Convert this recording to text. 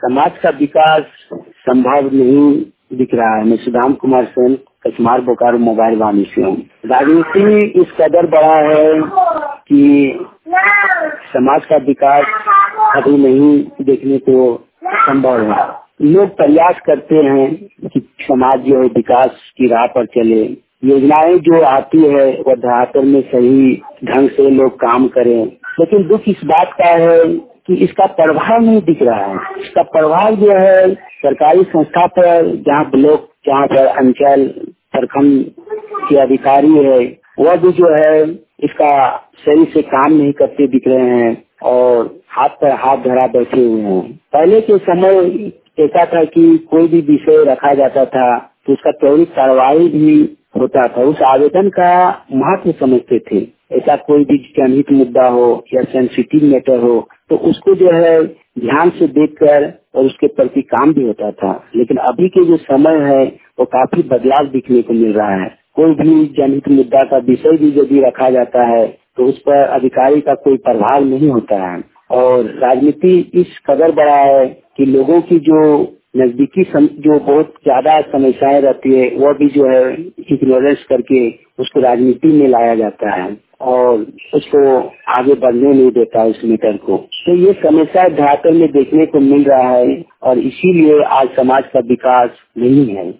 समाज का विकास संभव नहीं दिख रहा है। मैं सुदाम कुमार सेन, कचमार बोकारो मोबाइल वाणी से हूँ। राजनीति इस कदर बड़ा है कि समाज का विकास अभी नहीं देखने को संभव है। लोग प्रयास करते हैं कि समाज जो है विकास की राह पर चले, योजनाएं जो आती है वह धरातल में सही ढंग से लोग काम करें, लेकिन दुख इस बात का है कि इसका प्रभाव नहीं दिख रहा है। इसका प्रभाव जो है सरकारी संस्था पर, जहाँ ब्लॉक, जहाँ पर अंचल प्रखंड के अधिकारी है, वह भी जो है इसका सही से काम नहीं करते दिख रहे हैं और हाथ पर हाथ धरा बैठे हुए हैं। पहले के समय ऐसा था कि कोई भी विषय रखा जाता था तो उसका त्वरित कार्रवाई भी होता था, उस आवेदन का महत्व समझते थे। ऐसा कोई भी जनहित मुद्दा हो या सेंसिटिव मैटर हो तो उसको जो है ध्यान से देखकर और उसके प्रति काम भी होता था। लेकिन अभी के जो समय है वो काफी बदलाव दिखने को मिल रहा है। कोई भी जनहित मुद्दा का विषय भी यदि रखा जाता है तो उस पर अधिकारी का कोई प्रभाव नहीं होता है। और राजनीति इस कदर बड़ा है कि लोगों की जो नजदीकी जो बहुत ज्यादा समस्याएं रहती है वह भी जो है इग्नोरेंस करके उसको राजनीति में लाया जाता है और उसको आगे बढ़ने नहीं देता उस मैटर को। तो ये समस्या धरातल में देखने को मिल रहा है और इसीलिए आज समाज का विकास नहीं है।